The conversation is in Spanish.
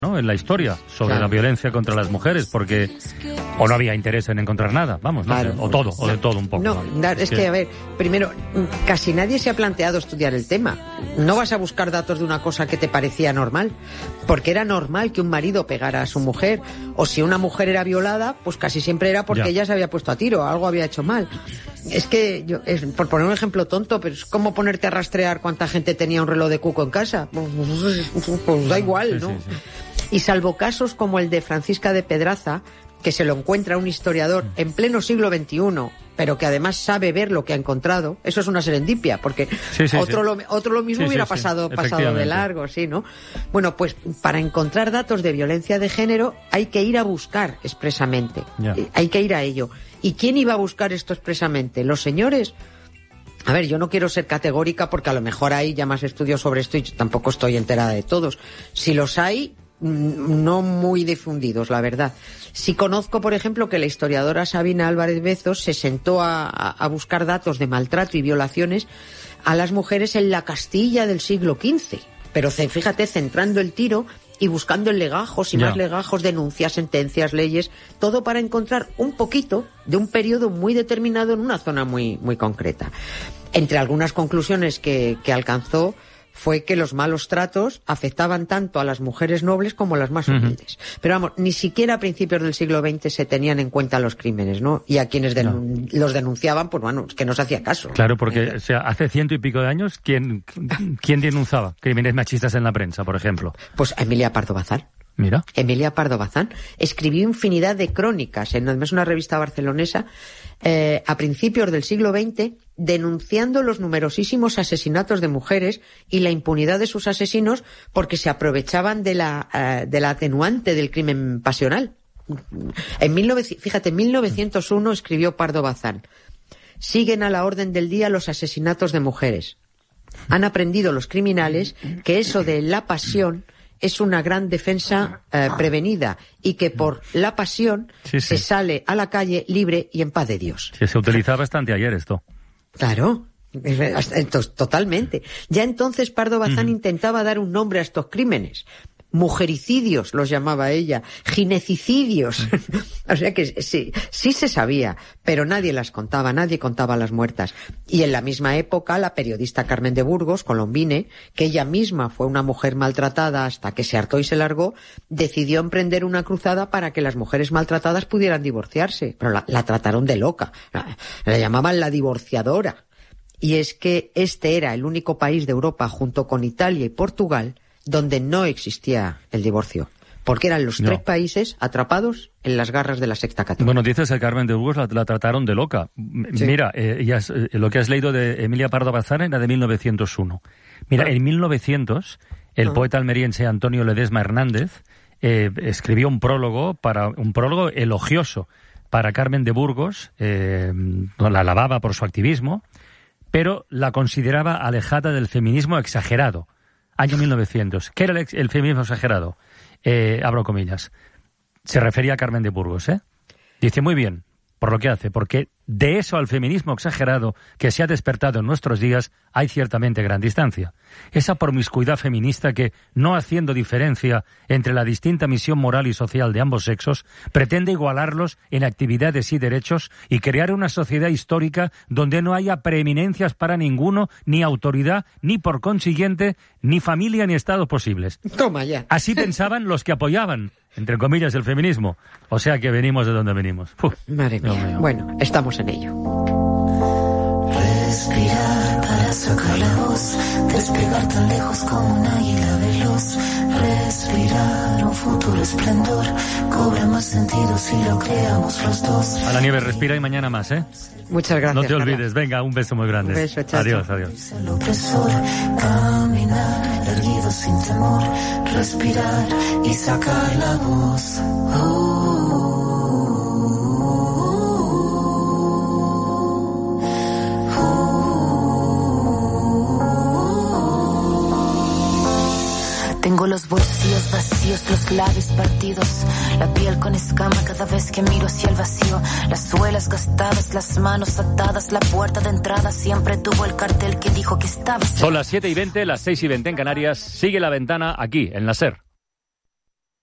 ¿no? En la historia sobre la violencia contra las mujeres, porque o no había interés en encontrar nada, vamos, no sé, o todo, o de todo un poco. No, es que, a ver, primero, casi nadie se ha planteado estudiar el tema. No vas a buscar datos de una cosa que te parecía normal, porque era normal que un marido pegara a su mujer, o si una mujer era violada, pues casi siempre era porque ella se había puesto a tiro, algo había hecho mal. Es que, por poner un ejemplo tonto, pero es como ponerte a rastrear cuánta gente tenía un reloj de cuco en casa. Pues da igual, ¿no? Sí. Y salvo casos como el de Francisca de Pedraza, que se lo encuentra un historiador en pleno siglo XXI, pero que además sabe ver lo que ha encontrado, eso es una serendipia, porque otro lo mismo hubiera pasado de largo, sí, ¿no? Bueno, pues para encontrar datos de violencia de género hay que ir a buscar expresamente, hay que ir a ello. ¿Y quién iba a buscar esto expresamente? ¿Los señores? A ver, yo no quiero ser categórica porque a lo mejor hay ya más estudios sobre esto y yo tampoco estoy enterada de todos. Si los hay, no muy difundidos, la verdad. Sí conozco, por ejemplo, que la historiadora Sabina Álvarez Bezos se sentó a buscar datos de maltrato y violaciones a las mujeres en la Castilla del siglo XV. Pero fíjate, centrando el tiro y buscando en legajos y más legajos, denuncias, sentencias, leyes, todo para encontrar un poquito de un periodo muy determinado en una zona muy, muy concreta. Entre algunas conclusiones que alcanzó fue que los malos tratos afectaban tanto a las mujeres nobles como a las más humildes. Pero vamos, ni siquiera a principios del siglo XX se tenían en cuenta los crímenes, ¿no? Y a quienes los denunciaban, pues bueno, es que no se hacía caso. Claro, porque o sea, hace 100 y pico de años, ¿quién denunciaba crímenes machistas en la prensa, por ejemplo? Pues Emilia Pardo Bazán. Mira. Emilia Pardo Bazán escribió infinidad de crónicas en además una revista barcelonesa a principios del siglo XX, denunciando los numerosísimos asesinatos de mujeres y la impunidad de sus asesinos porque se aprovechaban de la atenuante del crimen pasional. En 1901 escribió Pardo Bazán: siguen a la orden del día los asesinatos de mujeres. Han aprendido los criminales que eso de la pasión es una gran defensa prevenida y que por la pasión se sale a la calle libre y en paz de Dios. Sí, se utilizaba bastante ayer esto. Claro, totalmente. Ya entonces Pardo Bazán intentaba dar un nombre a estos crímenes. Mujericidios los llamaba ella, ginecicidios. O sea que sí se sabía, pero nadie las contaba, nadie contaba las muertas. Y en la misma época, la periodista Carmen de Burgos, colombine, que ella misma fue una mujer maltratada hasta que se hartó y se largó, decidió emprender una cruzada para que las mujeres maltratadas pudieran divorciarse. Pero la trataron de loca. La llamaban la divorciadora. Y es que este era el único país de Europa, junto con Italia y Portugal, donde no existía el divorcio, porque eran los tres países atrapados en las garras de la secta católica. Bueno, dices que Carmen de Burgos la trataron de loca. Sí. Mira, lo que has leído de Emilia Pardo Bazán era de 1901. Mira, en 1900, el poeta almeriense Antonio Ledesma Hernández escribió un prólogo elogioso para Carmen de Burgos, la alababa por su activismo, pero la consideraba alejada del feminismo exagerado. Año 1900. ¿Qué era el feminismo exagerado? Abro comillas. Se refería a Carmen de Burgos, ¿eh? Dice, muy bien, por lo que hace, porque de eso al feminismo exagerado que se ha despertado en nuestros días hay ciertamente gran distancia. Esa promiscuidad feminista que, no haciendo diferencia entre la distinta misión moral y social de ambos sexos, pretende igualarlos en actividades y derechos y crear una sociedad histórica donde no haya preeminencias para ninguno, ni autoridad, ni por consiguiente, ni familia ni Estado posibles. Toma ya. Así pensaban los que apoyaban, entre comillas, el feminismo. O sea que venimos de donde venimos. Madre mía. Bueno, estamos en ello. Respirar para sacar la voz, despegar tan lejos como un águila veloz. Respirar un futuro esplendor, cobra más sentido si lo creamos los dos. A la Nieve, respira y mañana más, ¿eh? Muchas gracias. No te olvides, venga, un beso muy grande. Un beso, chao. Adiós. El opresor, caminar erguido sin temor, respirar y sacar la voz. Tengo los bolsillos vacíos, los labios partidos, la piel con escama cada vez que miro hacia el vacío, las suelas gastadas, las manos atadas, la puerta de entrada siempre tuvo el cartel que dijo que estaba. Son las 7:20, las 6:20 en Canarias. Sigue La Ventana aquí, en la SER.